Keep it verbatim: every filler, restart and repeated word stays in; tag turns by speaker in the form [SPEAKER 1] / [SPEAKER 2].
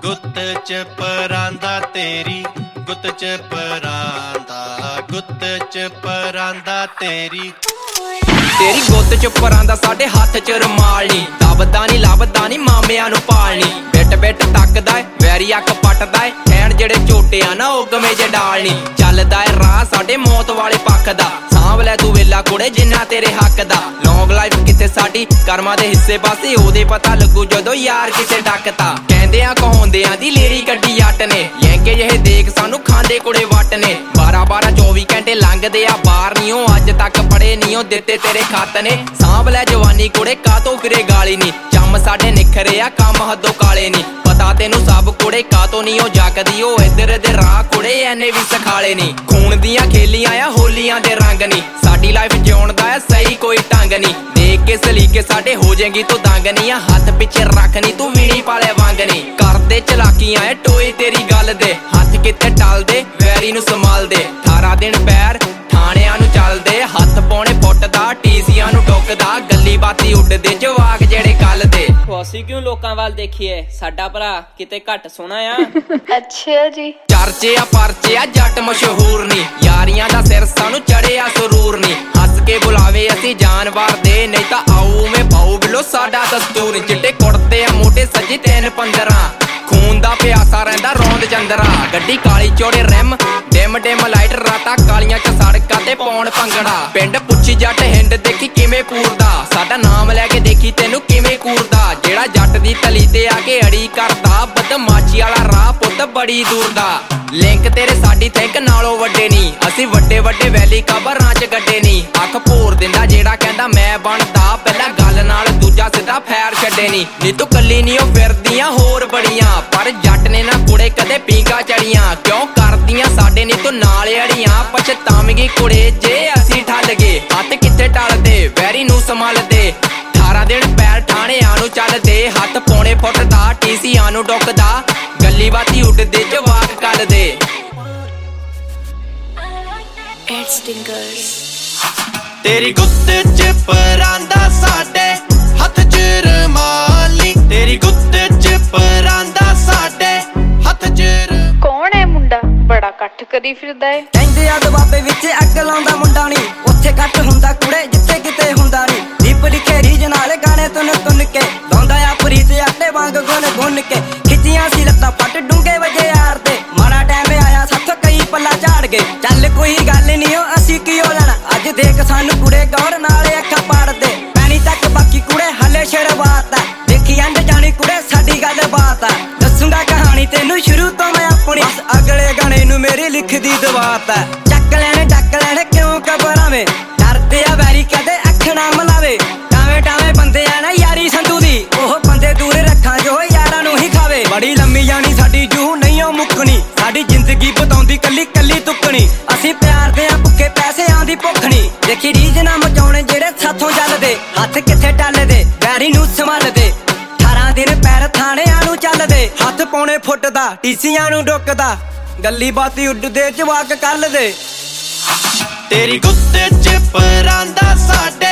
[SPEAKER 1] गुत्त च परांदा तेरी गुत्त च परांदा गुत्त च परांदा तेरी
[SPEAKER 2] तेरी गुत्त च परांदा साडे हत्थ च रुमाल नी दबदा नी लभदा नी मामियां नू पालनी बिट बिट तकदा ऐ वैरी अख पटदा ऐ खैण जेड़े झोटे आ ना ओ गमे च डालनी चलदा ऐ राह साडे मौत वाले पक्ख दा सांभ लै तू वेला कुड़े जिन्ना तेरे हक दा लॉन्ग लाइफ किथे साडी कर्मां दे हिस्से पासे ओदे पता लगू जदों यार किसे डकता कहंदे आ कहोंदियां दी लेरी कड्डी जट ने लैंके ਜਿਹੇ देख सानू खांदे कुड़े वट ने बारह बारह चौबी घंटे लंघदे आ बाहर नी ओ अज तक पड़े नी ओ दित्ते तेरे खत ने सांभ लै जवानी कुड़े कातों फिरे गाली नी चम साडे निखरे आ कम हदों काले नी पता तेनू सब कुड़े कातों नी ओ जगदी ओ इधर दे राह कुड़े एने भी सखाले नी खून दियां खेलियां आ होलियां दे रंग नी साडी लाइफ जिउण दा सही कोई ढंग नी देख के सलीके साडे हो जाएगी तू दंग नी आ हथ पिछे रख नी तू वीणी पाले वांग नी करदे चलाकियां ए टोए तेरी गल दे हथ किते टल दे वैरी नू संभाल दे अठारह दिन पैर थाणियां नू चलदे हथ पौने फुੱਟ दा टीसियां नू टुकदा गल्ली बाती उड्डदे जवाक जेड़े कल दे
[SPEAKER 3] ਅਸੀਂ ਕਿਉਂ ਲੋਕਾਂ ਵੱਲ ਦੇਖੀਏ ਸਾਡਾ ਭਰਾ ਕਿਤੇ ਘੱਟ ਸੋਹਣਾ ਆ
[SPEAKER 4] ਅੱਛਾ ਜੀ
[SPEAKER 2] ਚਰਚੇ ਆ ਪਰਚੇ ਆ ਜੱਟ ਮਸ਼ਹੂਰ ਨੀ ਯਾਰੀਆਂ ਦਾ ਸਿਰ ਸਾਨੂੰ ਚੜਿਆ ਸਰੂਰ ਨੀ ਹੱਸ ਕੇ ਬੁਲਾਵੇ ਅਸੀਂ ਜਾਨਵਰ ਦੇ ਨਹੀਂ ਤਾਂ ਆਊ ਮੈਂ ਪਾਉ ਬਿਲੋ ਸਾਡਾ ਦਸਤੂਰ ਚਿੱਟੇ ਕੁੜਤੇ ਆ ਮੋਢੇ ਸੱਜੇ ਤਿੰਨ ਪੰਦਰਾਂ खून दा प्यासा रहिंदा रौंद चंदरा गड्डी काली चौड़े रिम डिम डिम लाइट राता कालियां च सड़कां ते पौण भंगड़ा पिंड पुच्छी जट हिंड देखी किवें पूरदा साडा नाम लैके देखी तेनू किवें कूरदा जेड़ा जट दी तली ते आके अड़ी करदा बदमाशी वाला राह पुੱਤ बड़ी दूर दा लिंक तेरे साडी थिंक नालों वड्डे नी असीं वड्डे वड्डे वैली कबरां च गड्डे नी अख भोर दिंदा जेड़ा कहंदा मैं बनदा पहला गल नाल दूजा सिद्धा फैर छड्डे नी नी तू कल्ली नी ओ फिरदियां होर बड़ियां पर जट ने ना कुड़े कदे पींगा चढ़ियां क्यों करदियां साडे नी तू नाल अड़ियां पछतावगी कुड़े जे असीं ठल गए हत्थ किथे टलदे वैरी नू संभालदे अठारह दिन पैर ठाणियां नू चलदे हत्थ पौने फुੱਟ दा टीसियां नू डुकदा गल्ली बाती उड्डदे जवाक कल दे
[SPEAKER 1] तेरी गुत्त च परांदा साडे हथ च रुमाल नी तेरी गुत्त च परांदा साडे हथ च
[SPEAKER 4] कौन है मुंडा बड़ा कट करी फिरदा है
[SPEAKER 5] ਕਹਿੰਦੇ ਆ ਦਬਾਬੇ ਵਿੱਚ ਅੱਗ ਲਾਉਂਦਾ ਮੁੰਡਾ ਨੀ ਉੱਥੇ ਕੱਟ ਹੁੰਦਾ ਕੁੜੇ ਜਿੱਥੇ ਕਿਤੇ ਹੁੰਦਾ ਨੀ ਦੀਪ ਲਿਖੇ ਰੀਜ ਨਾਲ ਗਾਣੇ ਤੁਨ ਤੁਨ ਕੇ ਲਾਉਂਦਾ ਆ ਪ੍ਰੀਤ ਆਟੇ ਵਾਂਗ ਗੁਣ ਗੁਣ ਕੇ ਖਿੱਚੀਆਂ ਸੀ ਲੱਤਾਂ ਫੱਟ ਡੂੰਗੇ ਵਜੇ ਯਾਰ ਤੇ ਮਾੜਾ ਟਾਈਮ ਆਇਆ ਸਾਥੋਂ ਕਈ ਪੱਲਾ ਝਾੜ ਗਏ ਚੱਲ ਕੋਈ ਗੱਲ ਨਹੀਂ ਓ ਅਸੀਂ ਕਿਉਂ ਲੈਣਾ ਅੱਜ ਦੇਖ ਸਾਨੂੰ ਕੁੜੇ ਗੌਰ ਨਾਲ ਅੱਖਾਂ ਪਾੜਦੇ ਪੈਣੀ ਤੱਕ ਬਾਕੀ ਕੁੜੇ ਹਲੇ ਸ਼ੁਰੂਆਤ ਆ ਦੇਖੀ ਅੰਡ ਜਾਣੀ ਕੁੜੇ ਸਾਡੀ ਗੱਲ ਬਾਤ ਆ ਦੱਸੂਗਾ ਕਹਾਣੀ ਤੈਨੂੰ ਸ਼ੁਰੂ ਤੋਂ ਮੈਂ ਆਪਣੀ ਬਸ ਅਗਲੇ ਗਾਣੇ ਨੂੰ ਮੇਰੀ ਲਿਖਦੀ ਦਵਾਤ ਆ ਚੱਕ ਲੈਣ ਡੱਕ ਲੈਣ ਕਿਉਂ ਘਬਰਾਵੇਂ ਡਰਦੇ ਆ ਵੈਰੀ ਕਦੇ ਅੱਖ ਨਾ ਮਲਾਵੇ ਟਾਵੇਂ ਟਾਵੇਂ ਬੰਦੇ ਆ ਨਾ ਯਾਰੀ ਸੰਧੂ ਦੀ ਉਹ ਬੰਦੇ ਦੂਰ ਰੱਖਾਂ ਜੋ ਯਾਰਾਂ ਨੂੰ ਹੀ ਖਾਵੇ ਬੜੀ ਲੰਮੀ ਜਾਣੀ ਸਾਡੀ ਜੂ ਨਹੀਂ ਓ ਮੁੱਕਣੀ ਸਾਡੀ ਜ਼ਿੰਦਗੀ ਬਤਾਉਂਦੀ ਕੱਲੀ ਕੱਲੀ ਤੁੱਕਣੀ ਅਸੀਂ ਪਿਆਰ ਦੇ ਆ ਭੁੱਖੇ ਪੈਸਿਆਂ ਦੀ ਭੁੱਖਣੀ ਦੇਖੀ ਰੀਝ ਨਾ ਮਚਾਉਣੇ ਜਿਹੜੇ ਸਾਥੋਂ ਚੱਲਦੇ ਹੱਥ ਕਿੱਥੇ ਟੱਲਦੇ ਵੈਰੀ ਨੂੰ ਸੰਭਾਲਦੇ ਅਠਾਰਾਂ ਦਿਨ ਪੈਰ ਥਾਣਿਆਂ ਨੂੰ ਚੱਲਦੇ ਹੱਥ ਪੌਣੇ ਫੁੱਟ ਦਾ ਟੀਸੀਆਂ ਨੂੰ ਡੁੱਕਦਾ ਗੱਲੀ ਬਾਤੀ ਉੱਡਦੇ ਜਵਾਕ ਕੱਲ ਦੇ
[SPEAKER 1] तेरी गुत्त च परांदा साडे